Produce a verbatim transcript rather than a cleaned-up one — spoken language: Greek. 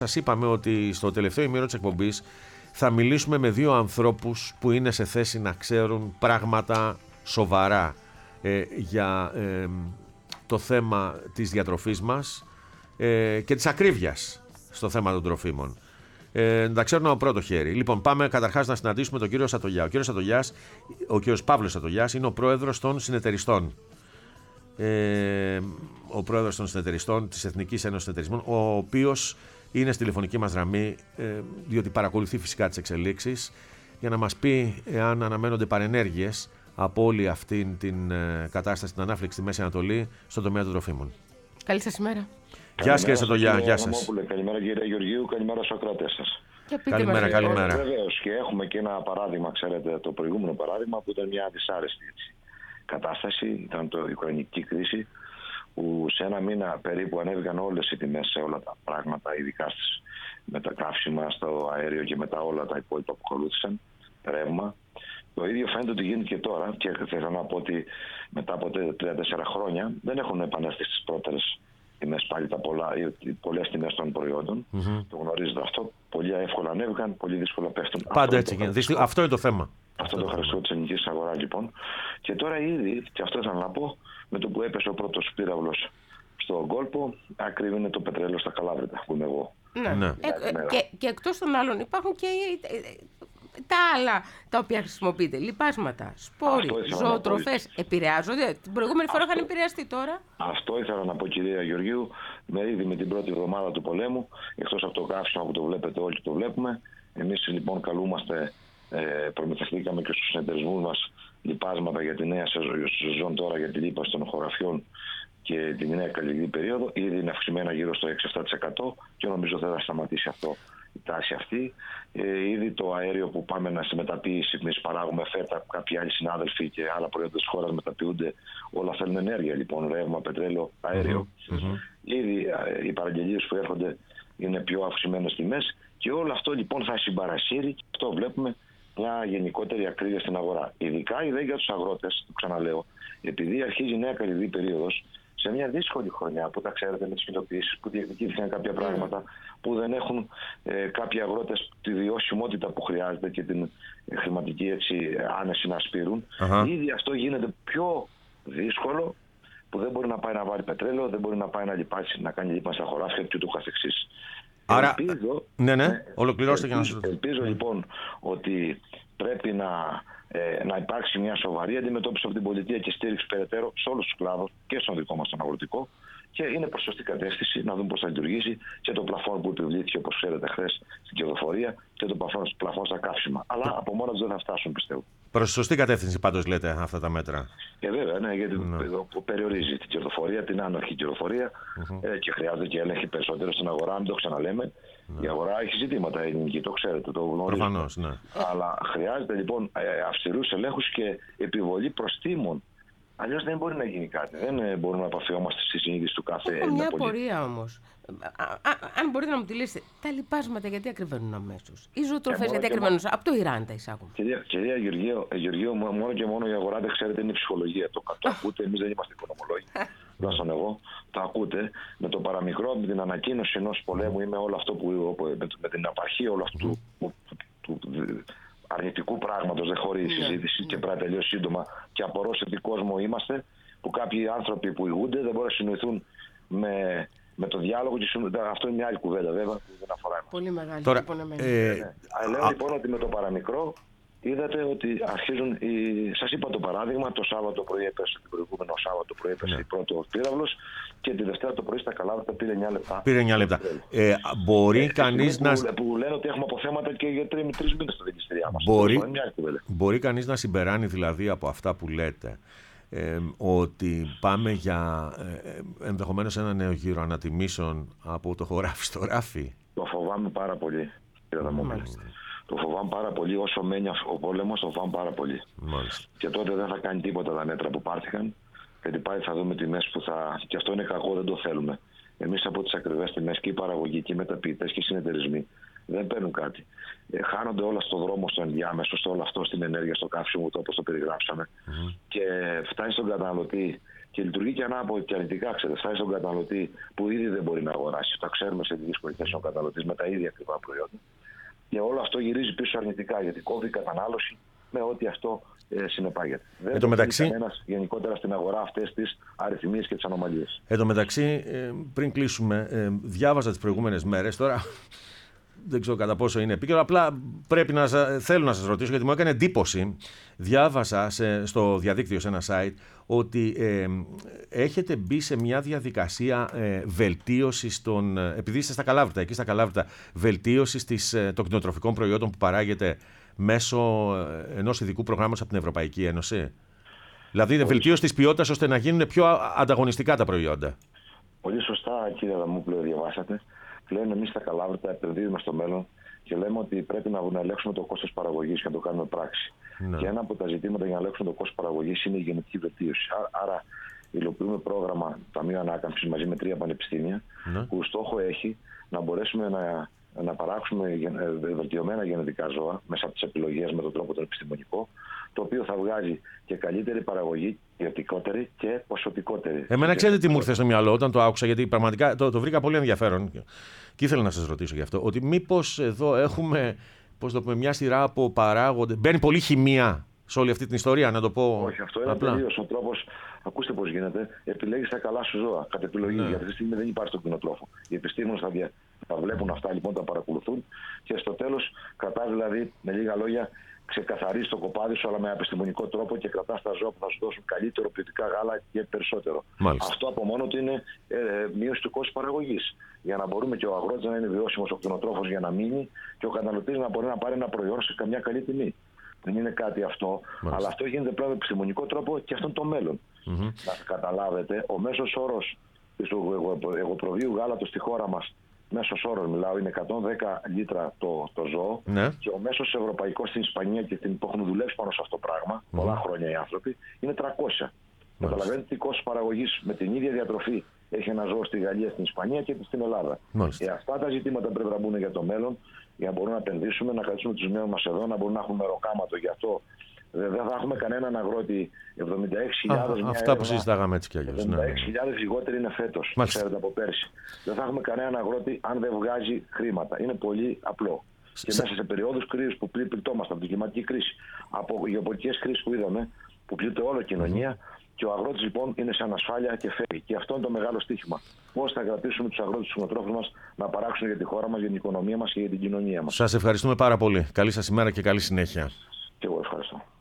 Σας είπαμε ότι στο τελευταίο ημίρο της εκπομπής θα μιλήσουμε με δύο ανθρώπους που είναι σε θέση να ξέρουν πράγματα σοβαρά ε, για ε, το θέμα της διατροφής μας ε, και της ακρίβειας στο θέμα των τροφίμων. Ε, να ξέρουν από πρώτο χέρι. Λοιπόν, πάμε καταρχάς να συναντήσουμε τον κύριο Σατογιά. Ο κύριος Σατογιάς, ο κύριος Παύλος Σατογιάς, είναι ο πρόεδρος των συνεταιριστών. Ε, ο πρόεδρος των συνεταιριστών της Εθνικής Ένωσης Συνεταιρισμών, ο οποίος είναι στη τηλεφωνική μας γραμμή, ε, διότι παρακολουθεί φυσικά τις εξελίξεις, για να μας πει εάν αναμένονται παρενέργειες από όλη αυτή την ε, κατάσταση, την ανάφλεξη στη Μέση Ανατολή, στον τομέα των τροφίμων. Καλή σας ημέρα. Γεια σας κύριε Σατογιά, γεια σας. Καλημέρα κύριε Γεωργίου, καλημέρα στους ακροατές σας. Καλημέρα, καλημέρα. Βεβαίως, και έχουμε και ένα παράδειγμα, ξέρετε, το προηγούμενο παράδειγμα που ήταν μια δυσάρεστη έτσι, κατάσταση, ήταν το η Ουκρανική κρίση, που σε ένα μήνα περίπου ανέβηκαν όλες οι τιμές σε όλα τα πράγματα, ειδικά στις, με τα καύσιμα, στο αέριο και μετά όλα τα υπόλοιπα που ακολούθησαν, ρεύμα. Το ίδιο φαίνεται ότι γίνεται και τώρα, και θέλω να πω ότι μετά από τρία τέσσερα χρόνια δεν έχουν επανέλθει στις πρώτερες τιμές πάλι τα πολλά, οι πολλές τιμές των προϊόντων. Mm-hmm. Το γνωρίζετε αυτό. Πολύ εύκολα ανέβηκαν, πολύ δύσκολα πέφτουν. Πάντα αυτό έτσι γίνεται. Αυτό, αυτό είναι το θέμα. Αυτό το χαρακτηριστικό της ελληνικής αγοράς λοιπόν. Και τώρα ήδη, και αυτό ήθελα να πω, με το που έπεσε ο πρώτος πύραυλος στον κόλπο, ακριβή είναι το πετρέλαιο στα Καλάβρητα, που είμαι εγώ. Ναι. Ναι. Ε, και, και εκτός των άλλων υπάρχουν και τα άλλα τα οποία χρησιμοποιείτε. Λιπάσματα, σπόροι, ζωοτροφές. Επηρεάζονται. Την προηγούμενη φορά είχαν επηρεαστεί τώρα. Αυτό ήθελα να πω, κυρία Γεωργίου. Με ήδη με την πρώτη εβδομάδα του πολέμου, εκτός από το καύσιμο που το βλέπετε όλοι και το βλέπουμε, εμείς λοιπόν καλούμαστε, ε, προμηθευτήκαμε και στους συνεταιρισμούς μας λιπάσματα για τη νέα σεζόν τώρα, για τη λίπαση των χωραφιών και την νέα καλλιεργική περίοδο. Ήδη είναι αυξημένα γύρω στο έξι με επτά τοις εκατό και νομίζω δεν θα σταματήσει αυτό. Η τάση αυτή. Ε, ήδη το αέριο που πάμε να στη μεταποίηση, εμείς παράγουμε φέτα, κάποιοι άλλοι συνάδελφοι και άλλα προϊόντα της χώρας μεταποιούνται. Όλα θέλουν ενέργεια λοιπόν, ρεύμα, πετρέλαιο, αέριο. Mm-hmm. Ήδη ε, οι παραγγελίες που έρχονται είναι πιο αυξημένες τιμές και όλο αυτό λοιπόν θα συμπαρασύρει και αυτό βλέπουμε μια γενικότερη ακρίβεια στην αγορά. Ειδικά ιδέα για τους αγρότες, το ξαναλέω, επειδή αρχίζει η νέα καλλιεργική περίοδος. Σε μια δύσκολη χρονιά που τα ξέρετε με τις κοινοποιήσεις που διεκδικήθηκαν κάποια πράγματα που δεν έχουν ε, κάποιοι αγρότες τη βιωσιμότητα που χρειάζεται και την ε, χρηματική έτσι, άνεση να σπείρουν. Uh-huh. Ήδη αυτό γίνεται πιο δύσκολο, που δεν μπορεί να πάει να βάλει πετρέλαιο, δεν μπορεί να πάει να λιπάσει, να κάνει λίπαση στα χωράφια και ούτω καθεξής. Άρα, ελπίζω, ναι, ναι, ολοκληρώστε και να σας ρωτήσω. Ελπίζω λοιπόν ότι πρέπει να, ε, να υπάρξει μια σοβαρή αντιμετώπιση από την πολιτεία και στήριξη περαιτέρω σε όλους τους κλάδους και στον δικό μας τον αγροτικό. Και είναι προς σωστή κατεύθυνση να δούμε πώς θα λειτουργήσει και το πλαφόν που επιβλήθηκε, όπως ξέρετε, χθες στην κερδοφορία και το πλαφόν, πλαφόν στα καύσιμα. Αλλά από μόνο τους δεν θα φτάσουν, πιστεύω. Προς σωστή κατεύθυνση πάντως λέτε αυτά τα μέτρα. Ε, βέβαια, ναι, γιατί ναι. περιορίζει την κερδοφορία, την άναρχη κερδοφορία mm-hmm. ε, και χρειάζεται και έλεγχη περισσότερο στην αγορά, μην το ξαναλέμε. Ναι. Η αγορά έχει ζητήματα ελληνική, το ξέρετε, το γνωρίζετε. Προφανώς, ναι. Αλλά χρειάζεται λοιπόν αυστηρούς ελέγχους και επιβολή προστίμων. Αλλιώς δεν μπορεί να γίνει κάτι. Δεν μπορούμε να επαφιόμαστε στη συνείδηση του κάθε Έλληνα. Έχω μια απορία όμως. Αν μπορείτε να μου τη λύσετε, τα λιπάσματα γιατί ακριβένουν αμέσως? Οι ζωοτροφές γιατί ακριβένουν? Μόνο... Από το Ιράν τα εισάγουμε. Κυρία, κυρία Γεωργίου, Γεωργίου, μόνο και μόνο η αγορά δεν ξέρετε, είναι η ψυχολογία. Το, το ακούτε, εμείς δεν είμαστε οικονομολόγοι. Τουλάχιστον εγώ. Το ακούτε. Με το παραμικρό, με την ανακοίνωση ενός πολέμου ή με όλο αυτό που. με, με την απαρχή όλο αυτού του. του, του, του αρνητικού πράγματος, δεν χωρεί συζήτηση και πρέπει να τελειώσει σύντομα. Και απορώ σε τι κόσμο είμαστε, που κάποιοι άνθρωποι που ηγούνται δεν μπορούν να συνοηθούν με, με το διάλογο. Και αυτό είναι μια άλλη κουβέντα, βέβαια, που δεν αφορά εμάς. Πολύ μεγάλη. Τώρα, ε, ε, ναι. Λέω λοιπόν ότι με το παραμικρό είδατε ότι αρχίζουν. Οι... Σας είπα το παράδειγμα, το Σάββατο πρωί έπεσε, την προηγούμενο Σάββατο πρωί έπεσε ναι. πρώτο πύραυλος και τη Δευτέρα το πρωί στα Καλάβρητα πήρε εννιά λεπτά. Πήρε εννιά λεπτά. Ε, μπορεί ε, κανείς που, να. Που λένε ότι έχουμε αποθέματα και για τρεις μήνες στα δικαστηριά μας. Μπορεί, μπορεί κανείς να συμπεράνει δηλαδή από αυτά που λέτε ε, ότι πάμε για ε, ενδεχομένως ένα νέο γύρο ανατιμήσεων από το χωράφι στο ράφι. Το φοβάμαι πάρα πολύ, κύριε Δαμόπουλε. Το φοβάμαι πάρα πολύ. Όσο μένει ο πόλεμος, το φοβάμαι πάρα πολύ. Μάλιστα. Και τότε δεν θα κάνει τίποτα τα μέτρα που πάρθηκαν. Γιατί πάλι θα δούμε τιμές που θα. Και αυτό είναι κακό, δεν το θέλουμε. Εμείς από τις ακριβές τιμές και οι παραγωγοί και οι μεταποιητές και οι συνεταιρισμοί δεν παίρνουν κάτι. Ε, χάνονται όλα στο δρόμο, στο ενδιάμεσο, στο όλο αυτό, στην ενέργεια, στο καύσιμο, όπως το περιγράψαμε. Mm-hmm. Και φτάνει στον καταναλωτή Και λειτουργεί και ανάποδα και αρνητικά, ξέρετε. Φτάσει στον καταναλωτή που ήδη δεν μπορεί να αγοράσει. Τα ξέρουμε σε τι δύσκολη θέση ο καταναλωτή με τα ίδια ακριβά προϊόντα. Και όλο αυτό γυρίζει πίσω αρνητικά, γιατί κόβει η κατανάλωση με ό,τι αυτό ε, συνεπάγεται. Δεν το μεταξύ... κανένας γενικότερα στην αγορά αυτές τις αριθμίες και τις ανομαλίες. Εν τω μεταξύ, ε, πριν κλείσουμε, ε, διάβαζα τις προηγούμενες μέρες, τώρα δεν ξέρω κατά πόσο είναι επίκαιρο, απλά πρέπει να, θέλω να σας ρωτήσω, γιατί μου έκανε εντύπωση. Διάβασα σε, στο διαδίκτυο, σε ένα site, ότι ε, έχετε μπει σε μια διαδικασία ε, βελτίωσης των, επειδή είστε στα Καλάβρητα, εκεί στα Καλάβρητα, βελτίωσης της, των κτηνοτροφικών προϊόντων που παράγεται μέσω ενός ειδικού προγράμματος από την Ευρωπαϊκή Ένωση. Δηλαδή, Πολύ βελτίωση της ποιότητας ώστε να γίνουν πιο ανταγωνιστικά τα προϊόντα. Πολύ σωστά, κύριε Αδαμόπουλο, διαβάσατε. Πλέον εμείς στα Καλάβρητα επενδύουμε στο μέλλον και λέμε ότι πρέπει να, να ελέγξουμε το κόστος παραγωγής και να το κάνουμε πράξη. Ναι. Και ένα από τα ζητήματα για να ελέγξουμε το κόστος παραγωγής είναι η γενετική βελτίωση. Άρα, υλοποιούμε πρόγραμμα Ταμείου Ανάκαμψης μαζί με τρία πανεπιστήμια, ναι, που στόχο έχει να μπορέσουμε να, να παράξουμε βελτιωμένα γενετικά ζώα μέσα από τις επιλογές με τον τρόπο τον επιστημονικό, το οποίο θα βγάζει και καλύτερη παραγωγή, ποιοτικότερη και ποσοτικότερη. Εμένα ξέρετε τι μου ήρθε στο μυαλό όταν το άκουσα, γιατί πραγματικά το, το βρήκα πολύ ενδιαφέρον και ήθελα να σας ρωτήσω γι' αυτό, ότι μήπως εδώ έχουμε, πώς το πούμε, μια σειρά από παράγοντες, μπαίνει πολύ χημεία σε όλη αυτή την ιστορία, να το πω. Όχι, αυτό είναι τελείως ο τρόπος. Ακούστε πώς γίνεται. Επιλέγεις τα καλά σου ζώα κατ' επιλογή. Ναι. Για αυτή τη στιγμή δεν υπάρχει στον κτηνοτρόφο. Οι επιστήμονες θα, δια... θα βλέπουν αυτά, λοιπόν, τα παρακολουθούν και στο τέλος κρατάς, δηλαδή, με λίγα λόγια, ξεκαθαρίζει το κοπάδι σου, αλλά με επιστημονικό τρόπο και κρατάς τα ζώα που θα σου δώσουν καλύτερο ποιοτικά γάλα και περισσότερο. Μάλιστα. Αυτό από μόνο του είναι ε, μείωση του κόστου παραγωγής. Για να μπορούμε και ο αγρότης να είναι βιώσιμος, ο κτηνοτρόφος για να μείνει και ο καταναλωτής να μπορεί να πάρει ένα προϊόν σε καμιά καλή τιμή. Δεν είναι κάτι αυτό, μάλιστα, αλλά αυτό γίνεται πλέον με επιστημονικό τρόπο και αυτό είναι το μέλλον. Mm-hmm. Να καταλάβετε, ο μέσος όρος του εγωπροβίου γάλατος στη χώρα μας, μέσος όρος μιλάω, είναι εκατόν δέκα λίτρα το, το ζώο, ναι, και ο μέσος ευρωπαϊκός στην Ισπανία και την, που έχουν δουλέψει πάνω σε αυτό το πράγμα, mm-hmm, πολλά χρόνια οι άνθρωποι, είναι τριακόσια. Καταλαβαίνετε τι κόστος παραγωγής με την ίδια διατροφή έχει ένα ζώο στη Γαλλία, στην Ισπανία και στην Ελλάδα. Και αυτά τα ζητήματα πρέπει να μπουν για το μέλλον, για να μπορούμε να επενδύσουμε, να κρατήσουμε τους νέους μας εδώ, να μπορούμε να έχουμε μεροκάματο. Γι' αυτό δεν θα έχουμε κανέναν αγρότη. εβδομήντα έξι χιλιάδες. Αυτά που συζητάγαμε έτσι κι αλλιώς. εβδομήντα έξι χιλιάδες λιγότεροι είναι φέτος, ξέρετε, από πέρσι. Δεν θα έχουμε κανέναν αγρότη αν δεν βγάζει χρήματα. Είναι πολύ απλό. Και μέσα σε περιόδους κρίσης που πληττόμαστε από την κλιματική κρίση, από γεωπολιτικές κρίσεις που είδαμε, που πλήττει όλη η κοινωνία. Mm-hmm. Και ο αγρότης, λοιπόν, είναι σε ανασφάλεια και φεύγει. Και αυτό είναι το μεγάλο στοίχημα. Πώς θα κρατήσουμε τους αγρότες, τους κτηνοτρόφους μας να παράξουν για τη χώρα μας, για την οικονομία μας και για την κοινωνία μας. Σας ευχαριστούμε πάρα πολύ. Καλή σας ημέρα και καλή συνέχεια. Και εγώ ευχαριστώ.